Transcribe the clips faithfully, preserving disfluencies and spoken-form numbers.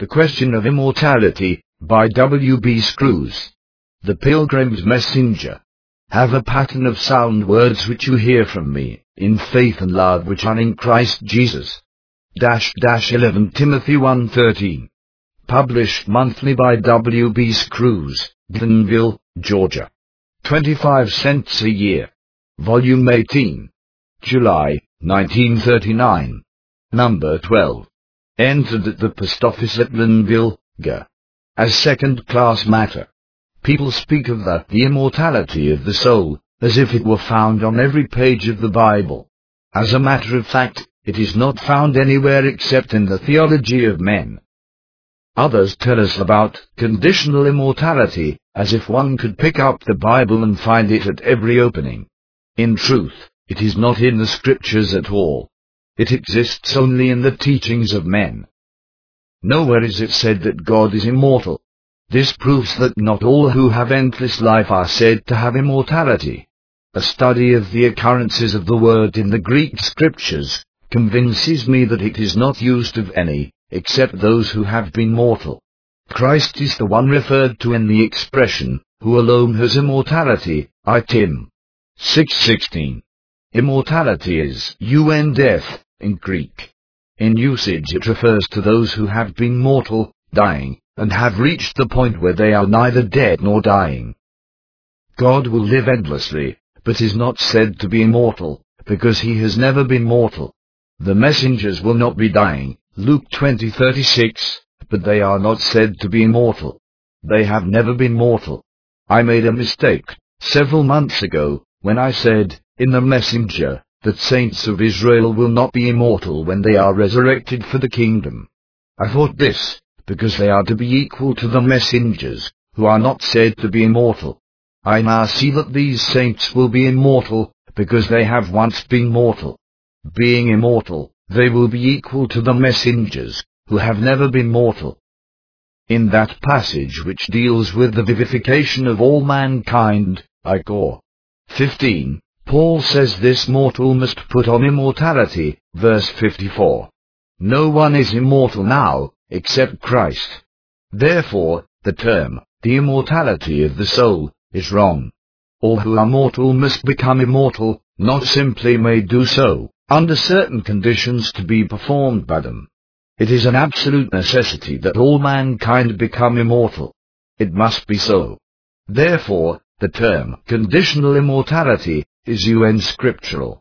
The Question of Immortality, by W B Screws. The Pilgrim's Messenger. Have a pattern of sound words which you hear from me, in faith and love which are in Christ Jesus. Dash dash eleven Timothy one thirteen. Published monthly by W B Screws, Glenville, Georgia. twenty-five cents a year. Volume eighteen. July, nineteen thirty-nine. Number twelve. Entered at the post office at Glenville, Georgia. As second-class matter. People speak of the, the immortality of the soul, as if it were found on every page of the Bible. As a matter of fact, it is not found anywhere except in the theology of men. Others tell us about conditional immortality, as if one could pick up the Bible and find it at every opening. In truth, it is not in the Scriptures at all. It exists only in the teachings of men. Nowhere is it said that God is immortal. This proves that not all who have endless life are said to have immortality. A study of the occurrences of the word in the Greek Scriptures convinces me that it is not used of any, except those who have been mortal. Christ is the one referred to in the expression, who alone has immortality, I Tim. six sixteen. Immortality is un death, in Greek. In usage it refers to those who have been mortal, dying, and have reached the point where they are neither dead nor dying. God will live endlessly, but is not said to be immortal, because he has never been mortal. The messengers will not be dying, Luke twenty thirty-six, but they are not said to be immortal. They have never been mortal. I made a mistake, several months ago, when I said, in the messenger, that saints of Israel will not be immortal when they are resurrected for the kingdom. I thought this, because they are to be equal to the messengers, who are not said to be immortal. I now see that these saints will be immortal, because they have once been mortal. Being immortal, they will be equal to the messengers, who have never been mortal. In that passage which deals with the vivification of all mankind, Isaiah fifteen, Paul says this mortal must put on immortality, verse fifty-four. No one is immortal now, except Christ. Therefore, the term, the immortality of the soul, is wrong. All who are mortal must become immortal, not simply may do so, under certain conditions to be performed by them. It is an absolute necessity that all mankind become immortal. It must be so. Therefore, the term, conditional immortality, is un scriptural.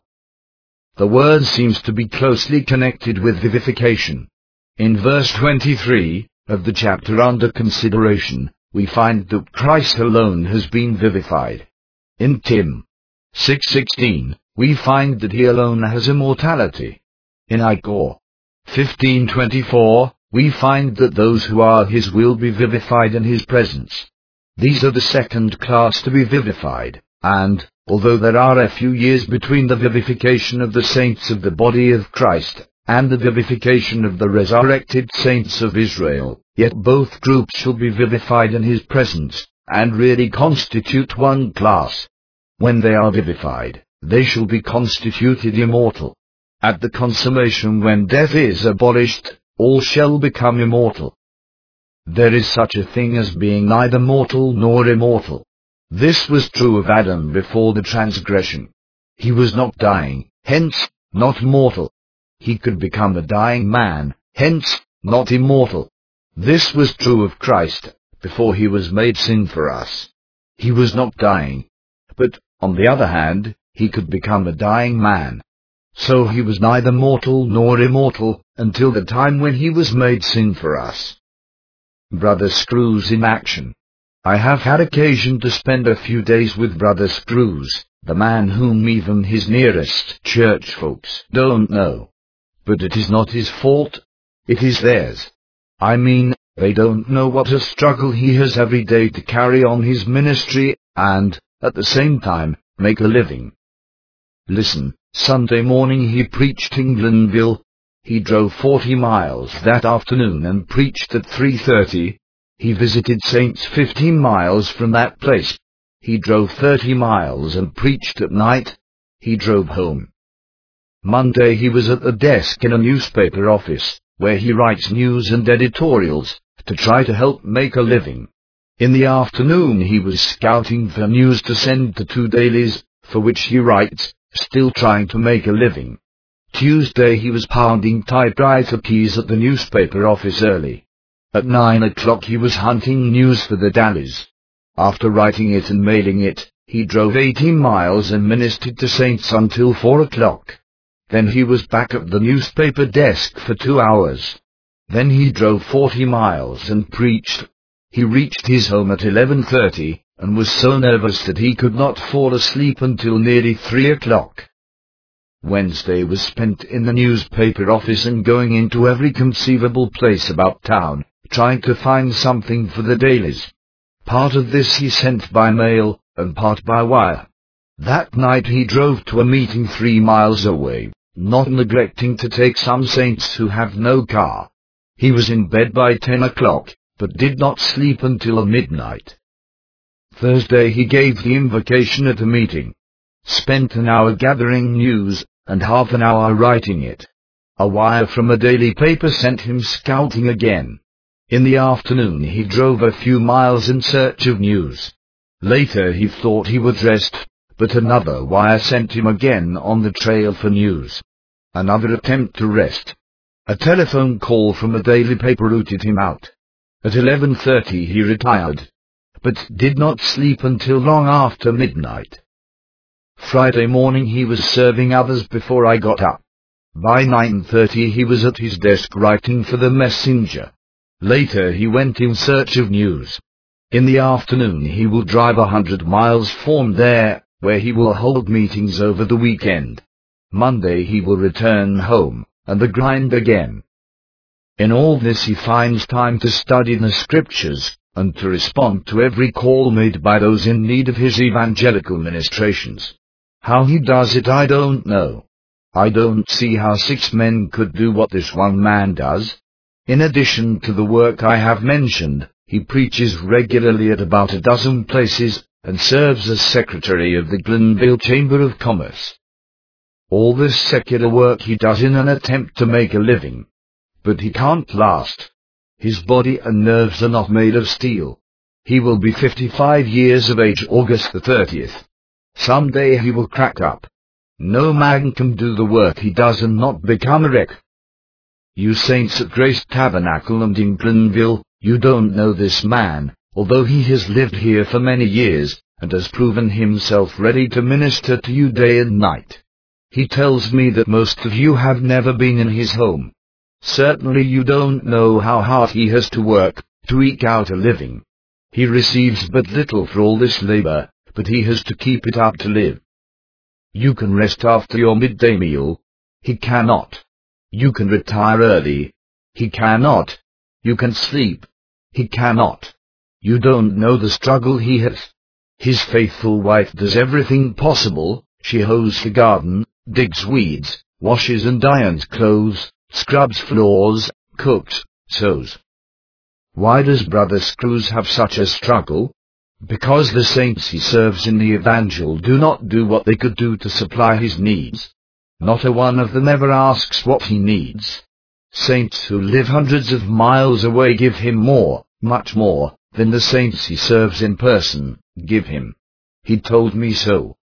The word seems to be closely connected with vivification. In verse twenty-three, of the chapter under consideration, we find that Christ alone has been vivified. In Tim. six sixteen, we find that he alone has immortality. In Isaiah fifteen twenty-four, we find that those who are his will be vivified in his presence. These are the second class to be vivified, and, although there are a few years between the vivification of the saints of the body of Christ, and the vivification of the resurrected saints of Israel, yet both groups shall be vivified in his presence, and really constitute one class. When they are vivified, they shall be constituted immortal. At the consummation when death is abolished, all shall become immortal. There is such a thing as being neither mortal nor immortal. This was true of Adam before the transgression. He was not dying, hence, not mortal. He could become a dying man, hence, not immortal. This was true of Christ, before he was made sin for us. He was not dying. But, on the other hand, he could become a dying man. So he was neither mortal nor immortal, until the time when he was made sin for us. Brother Screws in action. I have had occasion to spend a few days with Brother Screws, the man whom even his nearest church folks don't know. But it is not his fault. It is theirs. I mean, they don't know what a struggle he has every day to carry on his ministry, and, at the same time, make a living. Listen, Sunday morning he preached in Glenville. He drove forty miles that afternoon and preached at three thirty. He visited saints fifteen miles from that place. He drove thirty miles and preached at night. He drove home. Monday he was at the desk in a newspaper office, where he writes news and editorials, to try to help make a living. In the afternoon he was scouting for news to send to two dailies, for which he writes, still trying to make a living. Tuesday he was pounding typewriter keys at the newspaper office early. At nine o'clock he was hunting news for the dailies. After writing it and mailing it, he drove eighteen miles and ministered to saints until four o'clock. Then he was back at the newspaper desk for two hours. Then he drove forty miles and preached. He reached his home at eleven thirty, and was so nervous that he could not fall asleep until nearly three o'clock. Wednesday was spent in the newspaper office and going into every conceivable place about town, trying to find something for the dailies. Part of this he sent by mail, and part by wire. That night he drove to a meeting three miles away, not neglecting to take some saints who have no car. He was in bed by ten o'clock, but did not sleep until midnight. Thursday he gave the invocation at a meeting. Spent an hour gathering news, and half an hour writing it. A wire from a daily paper sent him scouting again. In the afternoon he drove a few miles in search of news. Later he thought he would rest, but another wire sent him again on the trail for news. Another attempt to rest. A telephone call from a daily paper rooted him out. At eleven thirty he retired, but did not sleep until long after midnight. Friday morning he was serving others before I got up. By nine thirty he was at his desk writing for the Messenger. Later he went in search of news. In the afternoon he will drive a hundred miles from there, where he will hold meetings over the weekend. Monday he will return home, and the grind again. In all this he finds time to study the Scriptures, and to respond to every call made by those in need of his evangelical ministrations. How he does it I don't know. I don't see how six men could do what this one man does. In addition to the work I have mentioned, he preaches regularly at about a dozen places, and serves as secretary of the Glenville Chamber of Commerce. All this secular work he does in an attempt to make a living. But he can't last. His body and nerves are not made of steel. He will be fifty-five years of age August the thirtieth. Someday he will crack up. No man can do the work he does and not become a wreck. You saints at Grace Tabernacle and in Glenville, you don't know this man, although he has lived here for many years, and has proven himself ready to minister to you day and night. He tells me that most of you have never been in his home. Certainly you don't know how hard he has to work, to eke out a living. He receives but little for all this labor, but he has to keep it up to live. You can rest after your midday meal. He cannot. You can retire early. He cannot. You can sleep. He cannot. You don't know the struggle he has. His faithful wife does everything possible. She hoes the garden, digs weeds, washes and irons clothes, scrubs floors, cooks, sews. Why does Brother Screws have such a struggle? Because the saints he serves in the evangel do not do what they could do to supply his needs. Not a one of them ever asks what he needs. Saints who live hundreds of miles away give him more, much more, than the saints he serves in person give him. He told me so.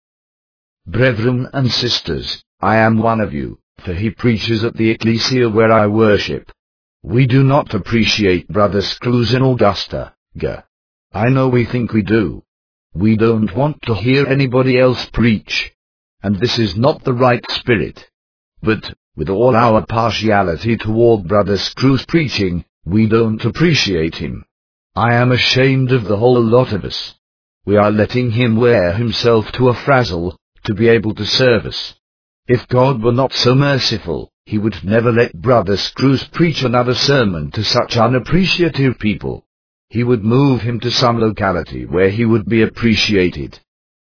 Brethren and sisters, I am one of you, for he preaches at the ecclesia where I worship. We do not appreciate Brother Screws in Augusta, G. I know we think we do. We don't want to hear anybody else preach. And this is not the right spirit. But, with all our partiality toward Brother Screws' preaching, we don't appreciate him. I am ashamed of the whole lot of us. We are letting him wear himself to a frazzle, to be able to serve us. If God were not so merciful, he would never let Brother Screws preach another sermon to such unappreciative people. He would move him to some locality where he would be appreciated.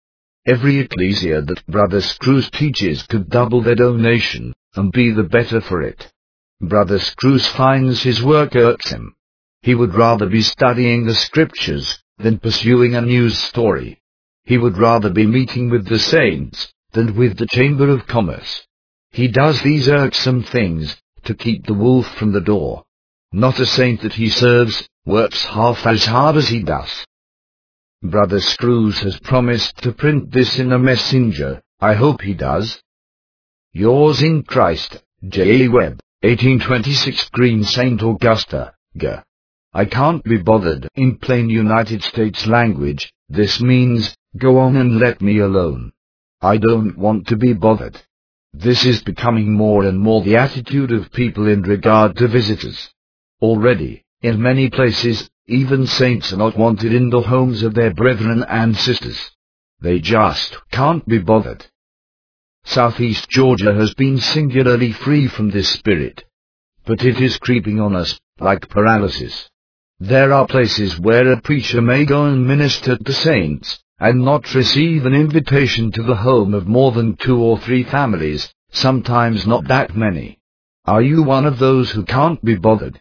Every ecclesia that Brother Screws teaches could double their donation, and be the better for it. Brother Screws finds his work irksome. He would rather be studying the Scriptures, than pursuing a news story. He would rather be meeting with the saints, than with the Chamber of Commerce. He does these irksome things, to keep the wolf from the door. Not a saint that he serves works half as hard as he does. Brother Screws has promised to print this in a messenger. I hope he does. Yours in Christ, J A Webb, eighteen twenty-six Green Saint Augusta, G. I can't be bothered. In plain United States language, this means, go on and let me alone. I don't want to be bothered. This is becoming more and more the attitude of people in regard to visitors. Already, in many places, even saints are not wanted in the homes of their brethren and sisters. They just can't be bothered. Southeast Georgia has been singularly free from this spirit. But it is creeping on us, like paralysis. There are places where a preacher may go and minister to saints, and not receive an invitation to the home of more than two or three families, sometimes not that many. Are you one of those who can't be bothered?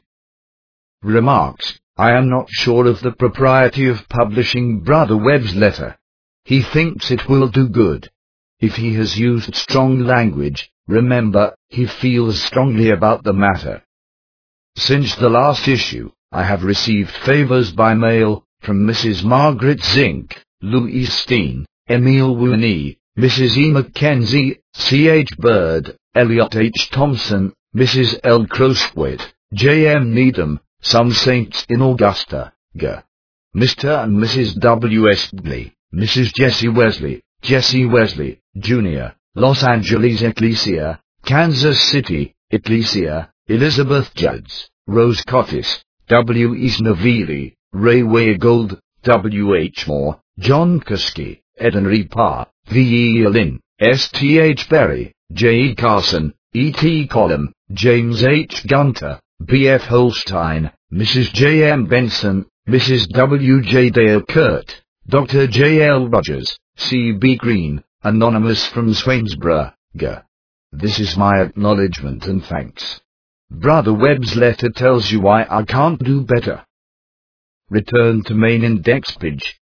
Remarks, I am not sure of the propriety of publishing Brother Webb's letter. He thinks it will do good. If he has used strong language, remember, he feels strongly about the matter. Since the last issue, I have received favors by mail, from Missus Margaret Zink, Louise Steen, Emil Wooney, Missus E. Mackenzie, C H Bird, Elliot H. Thompson, Missus L. Crosthwaite, J M Needham, some saints in Augusta, G. Mister and Missus W. S. Dley, Missus Jessie Wesley, Jesse Wesley, Junior, Los Angeles Ecclesia, Kansas City, Ecclesia, Elizabeth Judds, Rose Cottis, W. East Navili, Ray Wagold, W. H. Moore, John Kuski, Ed Henry Parr, V. E. Lynn, S. T. H. Berry, J. E. Carson, E. T. Collum, James H. Gunter, B. F. Holstein, Missus J. M. Benson, Missus W. J. Dale Kurt, Doctor J. L. Rogers, C. B. Green, Anonymous from Swainsboro, G. This is my acknowledgement and thanks. Brother Webb's letter tells you why I can't do better. Return to main index page.